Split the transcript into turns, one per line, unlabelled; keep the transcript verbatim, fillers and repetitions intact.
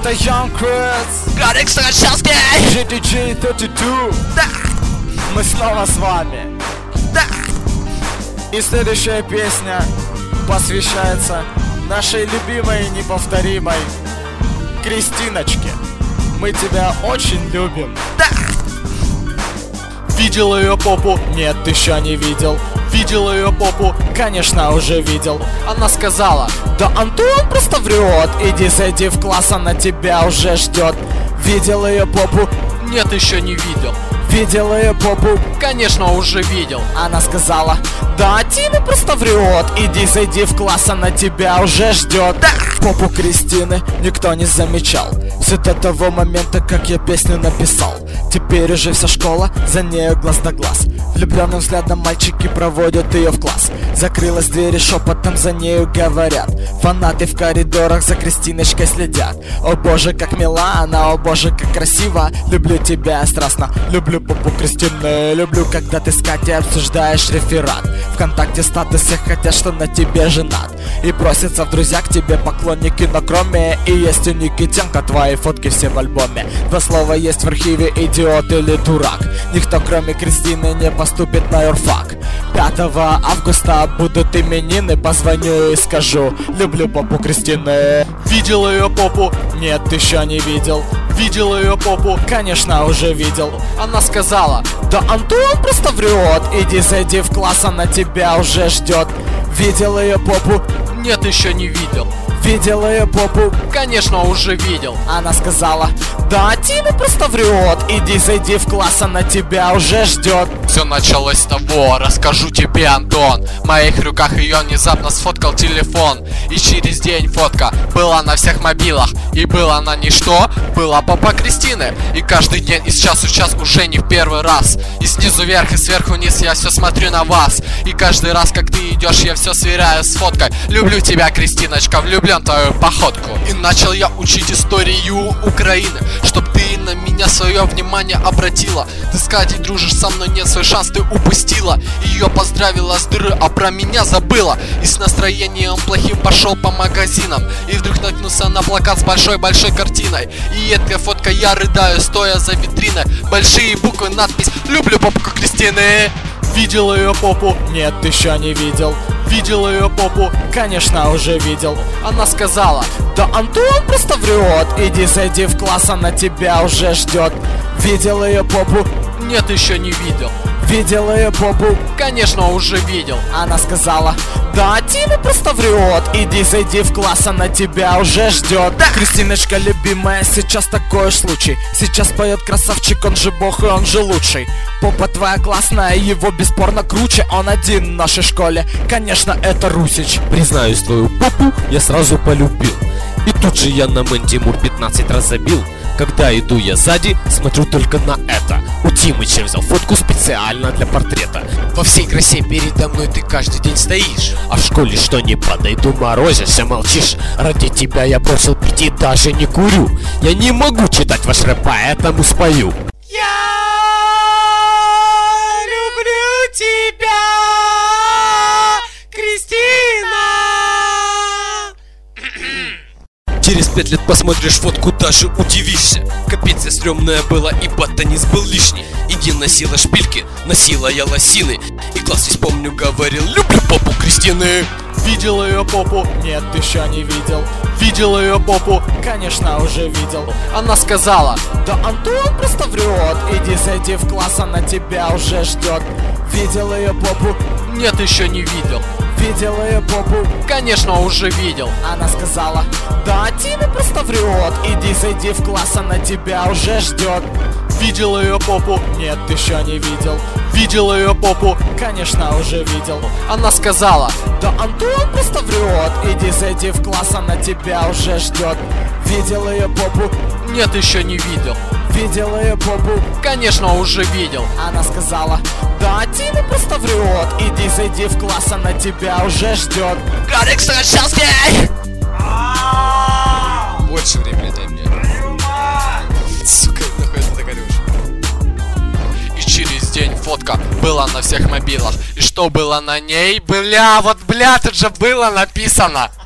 Это Young Chris,
Гарик Сарачевский,
джи ди джей тридцать два.
Да,
Мы снова с вами.
да.
И следующая песня посвящается нашей любимой и неповторимой Кристиночке. Мы тебя очень любим.
Да.
Видел ее попу? Нет, еще не видел. Видел ее попу? Конечно, уже видел. Она сказала: да Антон просто врет. Иди зайди в класс, она тебя уже ждет. Видел ее попу? Нет, еще не видел. Видел ее попу? Конечно, уже видел. Она сказала: да Тима просто врет. Иди зайди в класс, она тебя уже ждет.
Да.
Попу Кристины никто не замечал все до того момента, как я песню написал. Теперь уже вся школа за нею глаз да глаз. Влюбленным взглядом мальчики проводят ее в класс. Закрылась дверь и шепотом за нею говорят. Фанаты в коридорах за Кристиночкой следят. О боже, как мила она, о боже, как красиво. Люблю тебя страстно, люблю попу Кристины. Люблю, когда ты с Катей обсуждаешь реферат. Вконтакте статусы хотят, что на тебе женат. И просятся в друзья к тебе поклонники, но кроме и есть у Никитенко твои фотки все в альбоме. Два слова есть в архиве: идиот или дурак. Никто кроме Кристины не поступит на юрфак. Пятого августа будут именины. Позвоню и скажу: люблю попу Кристины. Видел ее попу? Нет, еще не видел. Видел ее попу? Конечно, уже видел. Она сказала: да Антон просто врет. Иди зайди в класс, она тебя уже ждет. Видел ее попу? Нет, еще не видел. Видел ее попу? Конечно, уже видел. Она сказала: да Тима просто врет. Иди зайди в класс, она тебя уже ждет.
Все началось с того, расскажу тебе, Антон. В моих руках ее внезапно сфоткал телефон. И через день фотка была на всех мобилах. И была она не что, была попа Кристины. И каждый день из часу в час уже не в первый раз. И снизу вверх, и сверху вниз я все смотрю на вас. И каждый раз, как ты идешь, я все сверяю с фоткой. Люблю тебя, Кристиночка, влюблен в твою походку. И начал я учить историю Украины, чтоб ты на меня свое внимание обратила. Ты с Катей дружишь со мной, нет, свой шанс ты упустила. Ее поздравила с дыры, а про меня забыла. И с настроением плохим пошел по магазинам. И вдруг наткнулся на плакат с большой-большой картиной. И эта фотка, я рыдаю, стоя за витриной. Большие буквы, надпись: люблю попу Кристины.
Видел ее попу? Нет, еще не видел. Видел ее попу? Конечно, уже видел. Она сказала: да Антон просто врет. Иди зайди в класс, она тебя уже ждет. Видел ее попу? Нет, еще не видел. Видел ее попу? Конечно, уже видел. Она сказала: да Тима просто врет. Иди зайди в класс, она тебя уже ждет. Да. Кристиночка любимая, сейчас такой уж случай. Сейчас поет красавчик, он же бог и он же лучший. Попа твоя классная, его бесспорно круче. Он один в нашей школе, конечно, это Русич.
Признаюсь, твою попу я сразу полюбил. И тут же я на Мэн Тимур пятнадцать раз забил. Когда иду я сзади, смотрю только на это. У Тимыча взял фотку специально для портрета.
Во всей красе передо мной ты каждый день стоишь.
А в школе что не подойду, морозишься, молчишь. Ради тебя я бросил пить и даже не курю. Я не могу читать ваш рэп, поэтому спою.
Я люблю тебя, Кристина.
Через пять лет посмотришь фотку, даже удивишься. Капец, я стрёмная была, и ботанист был лишний. Иди носила шпильки, носила я лосины. И класс весь помню говорил: люблю попу Кристины.
Видел ее попу? Нет, еще не видел. Видел ее попу? Конечно, уже видел. Она сказала: да Антон просто врет. Иди зайди в класс, она тебя уже ждет. Видел ее попу? Нет, еще не видел. Видел ее попу? Конечно, уже видел. Она сказала: да Тима просто врет. Иди зайди в класс, она тебя уже ждет. Видел ее попу? Нет, еще не видел. Видел ее попу? Конечно, уже видел. Она сказала: да Антон просто врет. Иди зайди в класс, она тебя уже ждет. Видел ее попу? Нет, еще не видел. Видел ее попу? Конечно, уже видел. Она сказала: да Тима просто врет. Иди зайди в класс, она тебя уже ждет.
Гарик Сарачевский.
Больше времени дай мне.
Сука, нахуй ты так орёшь? И через день фотка была на всех мобилах. И что было на ней? Бля, вот бля, тут же было написано.